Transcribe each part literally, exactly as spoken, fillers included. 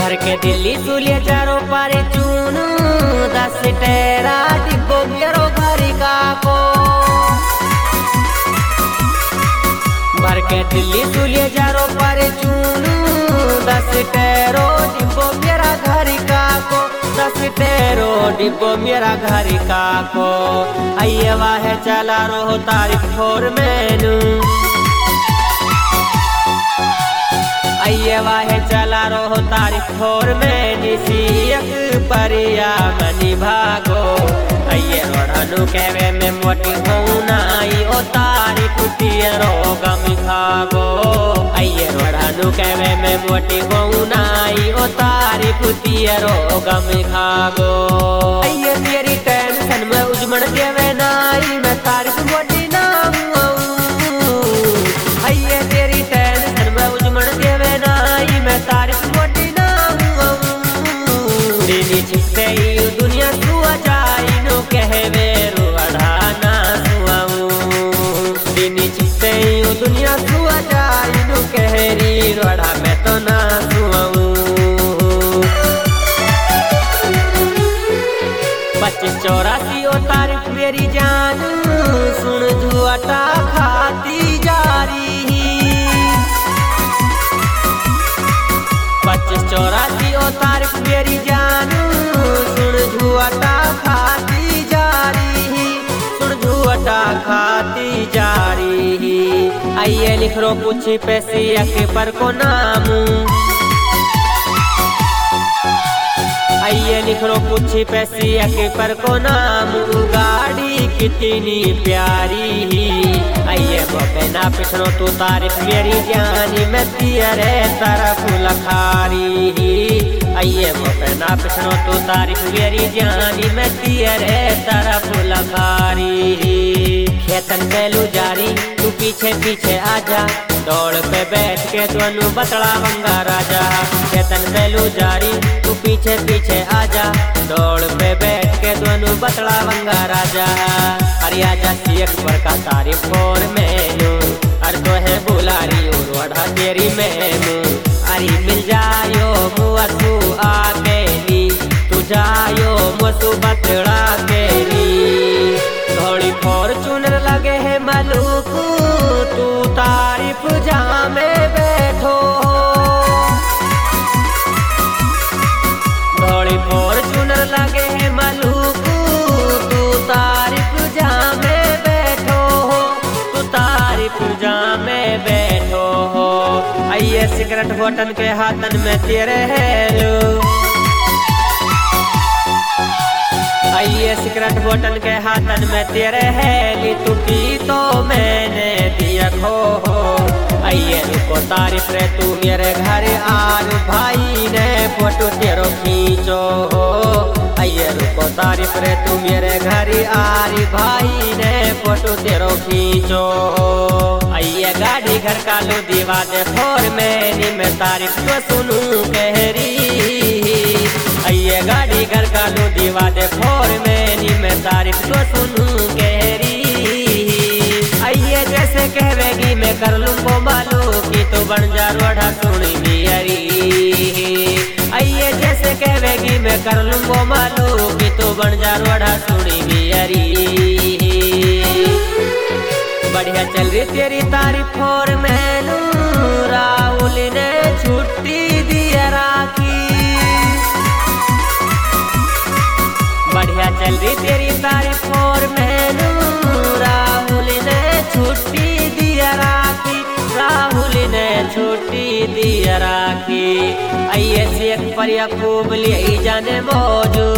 भर के दिल्ली सुलिया चारों पारे चून दस टेरा डिब्बो मेरो घर का को भर के दिल्ली सुलिया चारों पारे चून दस टेरो डिब्बो मेरा घर का को दस टेरो डिब्बो मेरा घर का को आइए वाह चला रो तारीफ फोर मैनू आइए वाहे चला रो तारीफ फोर में निसियक परिया मनी भागो आइए रोड़ानु कहवे में मोटी होना आई ओ तारीफ तियरो गम खागो आइए रोड़ानु कहवे में मोटी होना आई ओ तारीफ तियरो गम खागो आइए तेरी टेंशन में उजमण देवे नाई मैं तारीफ मोटी ना आइए तेरी टेंशन में उजमण देवे नाई मैं तारीफ मोटी ना दिनी छिपे दुनिया सुआ जाई नो कहवे रोड़ा ना सुआऊं दिनी छिपे दुनिया सुआ जाई नो कहरी रोड़ा मैं तो ना सुआऊं पच्चीस चौरासी ओ तारीफ मेरी जान सुन जुआटा खाती जारी पच्चीस चौरासी ओ तारीफ मेरी जान सुन झुआटा खाती जारी सुन झुआटा खाती जारी आइए लिख रो पूछी पैसे के पर को नाम आइए लिख रो पूछी पैसे के पर को नाम गाड़ी कितनी प्यारी आइए बना पिछड़ो तू तारीफ मेरी जानी मैं तेरे तरफ लखारी आइए बना पिछड़ो तू तारीफ मेरी जानी मैं तेरे तरफ लखारी खेतन पहलू जारी तू पीछे पीछे आजा दौड़ पे बैठ के दोनों बतड़ा बंगा राजा खेतन पहलू जारी तू पीछे पीछे आजा दौड़ पे बैठ के दोनों बतड़ा बंगा राजा अरे आजा एक पर का तारीफ फोर मैनू अरे तो है बुलारी रोड़ा तेरी मैनू अरे मिल जायो मुआसू आकेली तू जायो मुसु बतड़ा केली थोड़ी फॉर्चूनर लगे है मलूक तू तारीफ जामे बैठो थोड़ी फॉर्चूनर लगे है मलूक तू तारीफ जामे बैठो तू तारीफ जामे बैठो आइए सिगरेट होटन के हाथन में तेरे हेलो आइए सिगरेट बोतल के हाथन में तेरे हेली तू पी तो मैंने दिया खो हो आइए रुको तारीफ रे तू मेरे घर आर भाई ने फोटो तेरो खींचो हो आइए रुको तारीफ रे तू मेरे घर आर भाई ने फोटो तेरो खींचो हो आइए गाड़ी घर का लो दीवा दे फोर मैंने मैं तारीफ तो सुनू कहरी आइए गाड़ी घर का लो दीवा दे फोर मैनी मैं तारीफ तो सुनूं गहरी आइए जैसे कहवेगी मैं कर लूंगो मालू की तो बन जा रोड़ा सुनी मियरी आइए जैसे कहवेगी मैं कर लूंगो मालू की तो बन जा रोड़ा सुनी मियरी बढ़िया चल रही तेरी तारीफ फोर मैनू राहुल ने छुट्टी दिया राखी बढ़िया चल रही तेरी तारीफ फोर मैनू राहुल ने छुट्टी दिया राखी राहुल ने छुट्टी दिया राखी आइए शेख पर खूब ले जाने मौजू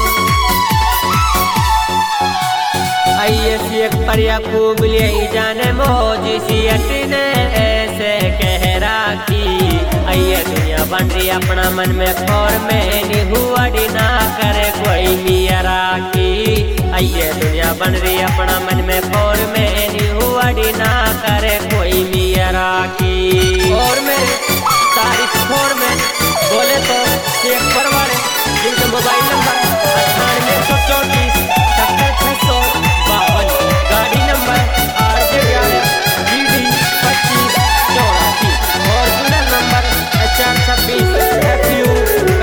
आइए शेख पर खूब ले जाने मौज सियट ने ऐसे कह राखी आइए दुनिया बन रही अपना मन में खोर में निहुआड़ी ना करे कोई मिया राखी आइए दुनिया बन रही अपना मन में खोर में निहुआड़ी ना करे कोई मिया राखी और मेरे तारीफ खोर में बोले तो शेख पर वाले जिनके मोबाइल नंबर अट्ठानवे सौ चौंतीस सत्तर छह सौ बावन गाड़ी नंबर आर जे ग्यारह जी डी पच्चीस चौरासी और नंबर चार छब्बीस एफ यू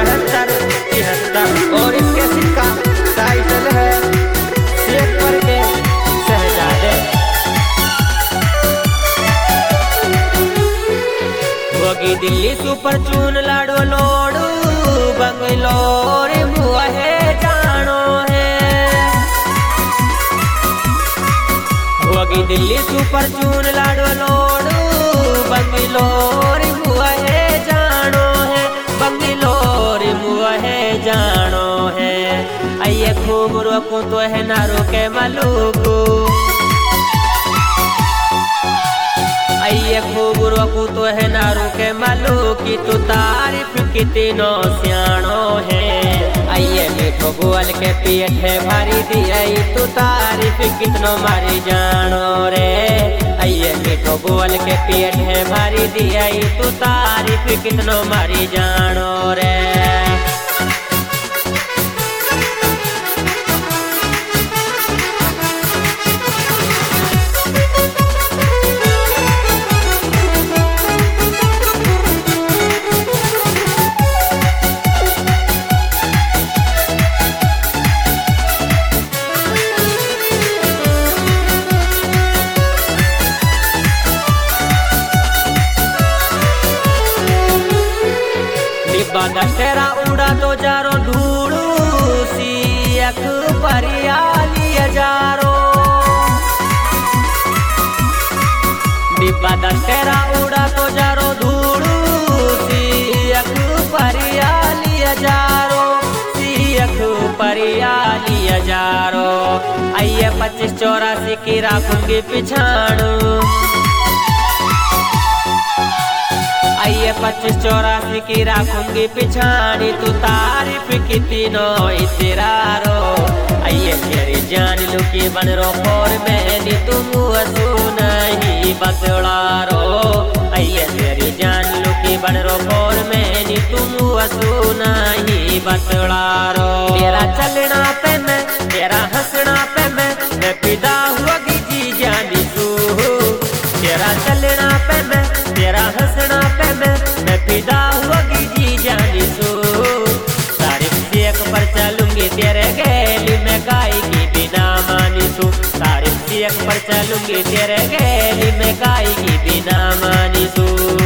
होगी दिल्ली सुपर चून लाडो लोडू बंगलोर मुआ है जानो है। होगी दिल्ली सुपर चून लाडो लोडू बंगलोर मुआ है जानो है। बंगलोर मुआ है जानो है। आइए खूब रोकू तो है ना रोके मलूकू। आइए खूब रोकू तो है ना रोके मलूकी। तू तारीफ कितनो सियाणो है। आइए मीठो बोल के पेट है भारी दिया। तू तारीफ कितनो मारी जानो रे। आइए मीठो बोल के पेट है भारी दिया। तू तारीफ कितनो मारी जानो रे। दशहरा उड़ा तो जारो ढूंढू सी अख परियाली हजारो। डिब्बा दशहरा उड़ा तो जारो ढूंढू सी अख परियाली हजारो। सी अख परियाली हजारो। आइए पच्चीस चौरासी की राखूंगी पिछाणू। आइए पच्चीस चौरासी की राखूंगी पिछाड़ी। तू तारीफ कितनो इतरारो। आइए मेरी जान लुकी बन रो फोर मैंने तुम नहीं बतलारो। आइए मेरी जान लुकी बन रो फोर मैंने तुम नहीं बतलारो। तेरा चलना पे मैं तेरा हंसना पे मैं मैं फिदा हुआ जी जानी तू। तेरा चलना पे मैं तेरा हंसना पे मैं मैं फिदा हुआ जी जानी तू। तारीफ से एक पर चलूंगी तेरे गैली में गाय की बिना मानी तू। तारीफ से एक पर चलूंगी तेरे गैली में गाय की बिना मानी तू।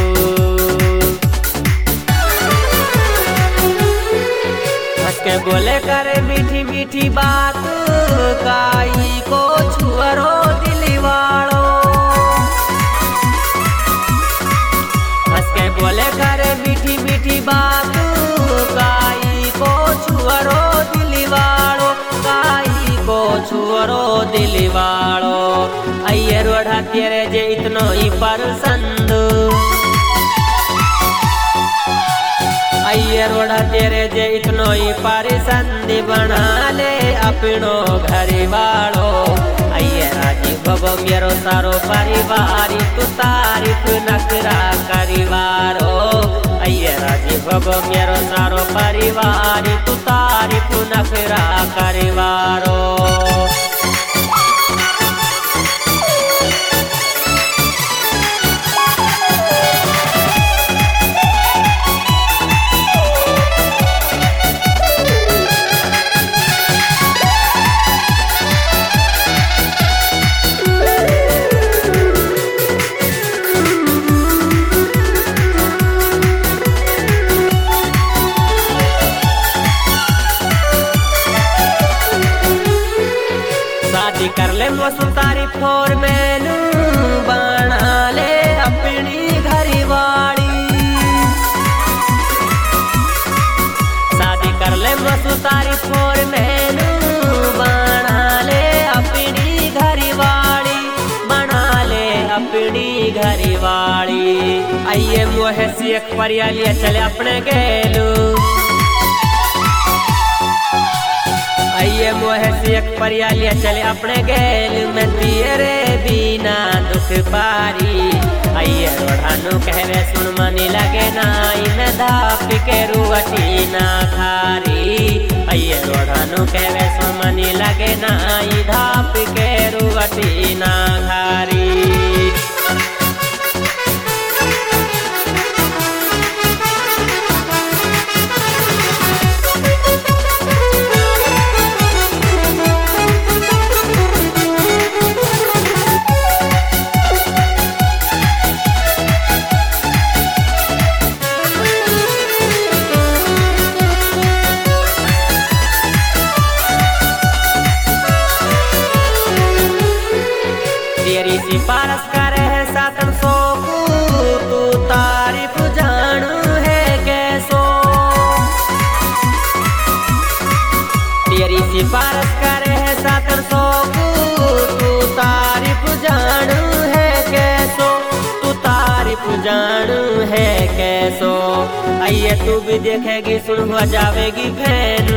हंस के बोले करे मीठी मीठी बात काई को छुअरो दिली वालो। बोले करे मीठी मीठी बात काई को छुअरो दिलवाड़ो। काई को छुअरो दिलवाड़ो। आइए रोढ़ा तेरे जे इतनो ही परसंद। आइए रोढ़ा तेरे जे इतनो ही परसंद बना ले अपनो घर वालो। आइए राजी भगो मेरो सारो परिवार। तू तारीफ नकरा करिवारो। आइए राजी भगो मेरो सारो परिवार। तू तारीफ नकरा करिवारो। कर ले मौसम तारीफ और मैनू बना ले अपनी घरवाड़ी। शादी कर ले मौसम तारीफ और मैनू बना ले अपनी घरवाड़ी। बना ले अपनी घरवाड़ी। आइए मोहे से एक परियालिया चले अपने गेलू। आइए मोहे से एक परियालिया चले अपने गैल में तेरे बिना दुख पारी। आइए रोढ़ानू कहवे सुन मनी लगे नाई में धाप के रुवटी ना खारी। आइए रोढ़ानू कहवे सुन मनी लगे नाई धाप के रुवटी ना खारी। रोडन है कैसो। आइए तू भी देखेगी सुन हो जावेगी फैन।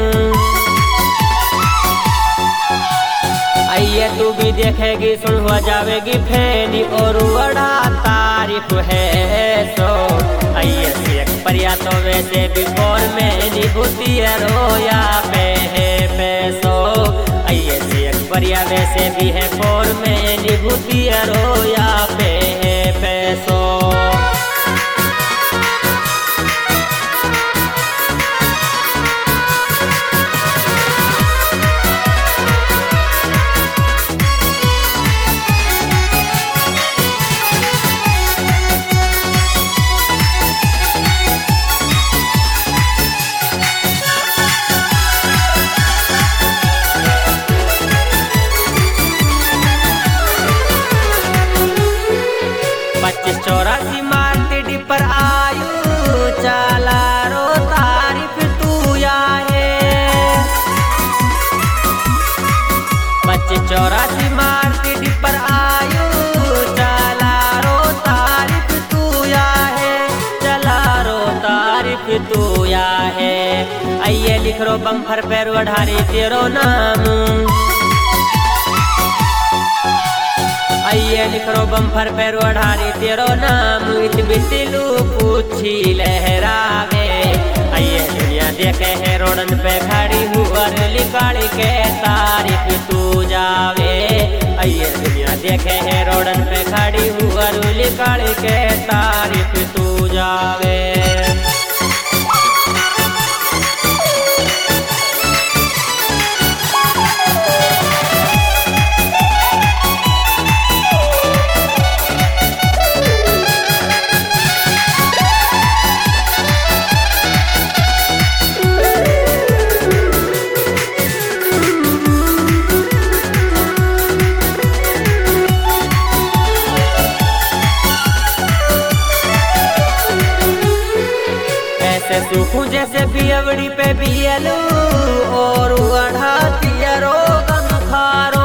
आइए तू भी देखेगी सुन हो जावेगी फैन और बड़ा तारीफ है सो। आइए एक परिया तो वैसे भी फोर में निभूति रोया पे है पैसो। आइए एक परिया वैसे भी है फोर में निभूति रोया पे है पैसो। पच्चीस चौरासी मार्केट पर आयु चला रो तारीफ तू या है। पच्चीस चौरासी मार्केट पर आयु चला रो तारीफ तू या है। चला रो तारीफ तू या है। आइए लिख रो बम्फर पर वढ़ारी तेरो नाम। आइए लिखरो बम्फर पे रोढ़ारी तेरो नाम। इत बिटिलू पूछी लहरावे। आइए दुनिया देखे है रोडन पे खड़ी हुआ लिकाड़ी के तारीफ तू जावे। आइए दुनिया देखे है रोडन पे खड़ी हुआ लिकाड़ी के तारीफ तू जावे। सूखू जैसे बियवड़ी पे बियलू और बढ़ाती रोगन खारो।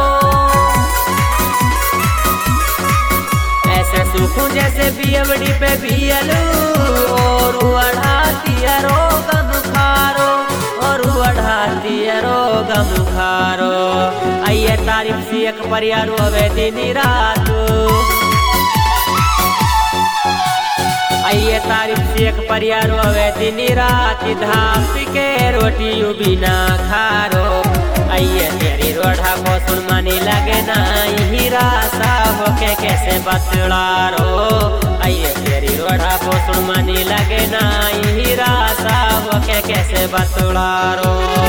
ऐसे सूखू जैसे बियवड़ी पे बियलू और बढ़ाती रोगन खारो। और बढ़ाती रोगन खारो। आइए तारीफ सी एक परिया रोवे दिन रात। आइए तारीफ से एक परिया रोवे दिन रात। धाप के रोटी बिना खारो। आइए तेरी रोढ़ा को सुन मानी लगे ना हीरा सा होके कैसे बतलारो। आइए तेरी रोढ़ा को सुन मानी लगे ना हीरा सा होके कैसे बतलारो।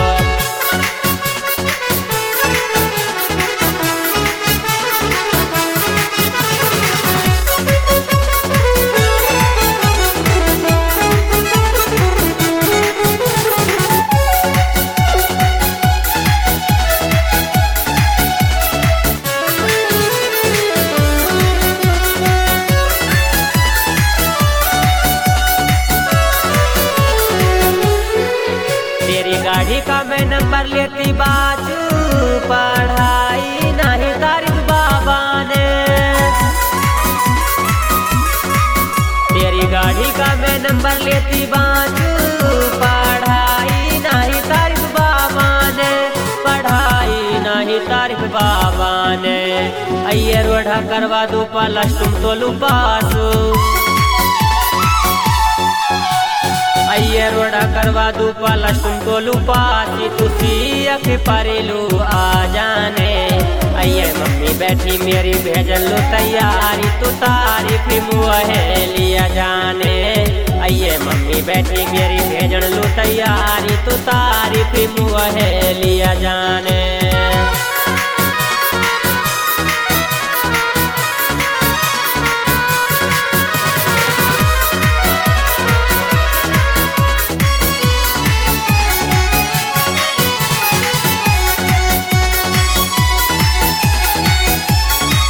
गाड़ी का मैं नंबर लेती बाजू पढ़ाई नहीं तारीफ बाबा ने। तेरी गाड़ी का मैं नंबर लेती बाजू पढ़ाई नहीं तारीफ बाबा ने। पढ़ाई नहीं तारीफ बाबा ने। आइए रोढ़ा करवा दो प्लस तुम तो लू पास। आइए रोड़ा करवा दू प्लस तुम तो लू पास। तुसी अखे परेलू आ जाने। आइए मम्मी बैठी मेरी भेजन लो तैयारी। तू तारीफ मुहे लिया जाने। आइए मम्मी बैठी मेरी भेजन लो तैयारी। तू तारीफ मुहे लिया जाने।